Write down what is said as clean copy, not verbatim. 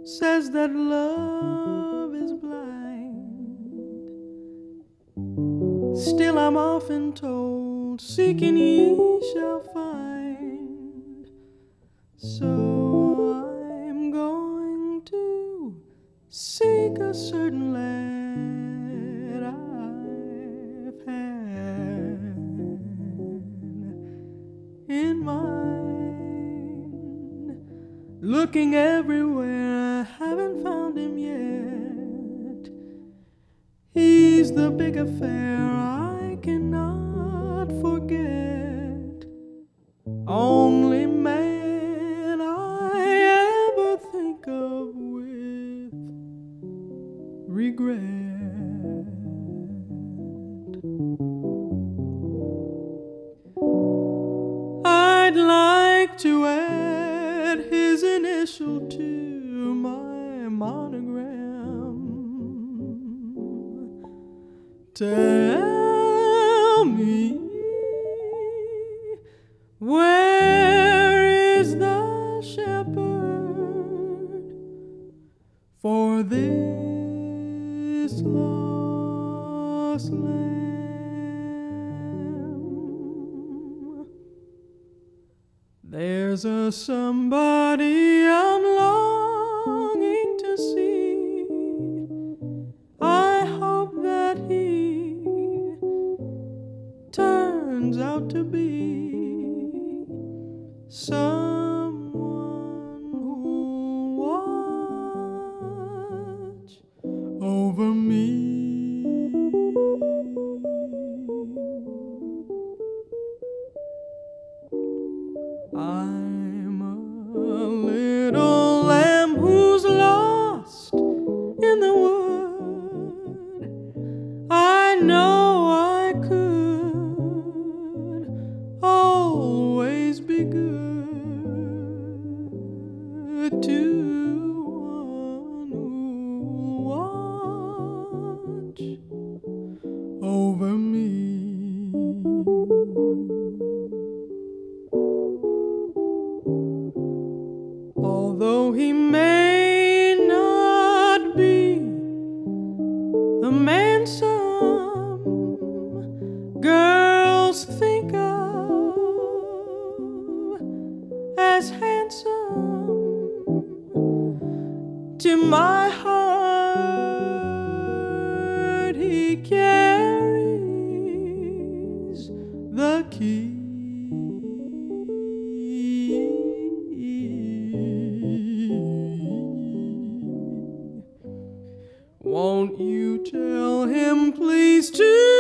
says that love is blind. Still I'm often told, seeking ye shall find. So I'm going to seek a certain lad I've had in mind. Looking everywhere, I haven't found him yet. He's the big affair I cannot forget. Only man I ever think of with regret. I'd like to add his initial to my monogram. Tell me, where is the shepherd for this lost lamb? There's a somebody I'm longing to see. I hope that he turns out to be someone who'll watch over me. I'm a little lamb who's lost in the wood. I know I could always be good to one who'll watch over me. Although he may not be the man some girls think of as handsome, to my heart he carries the key. Won't you tell him, please, to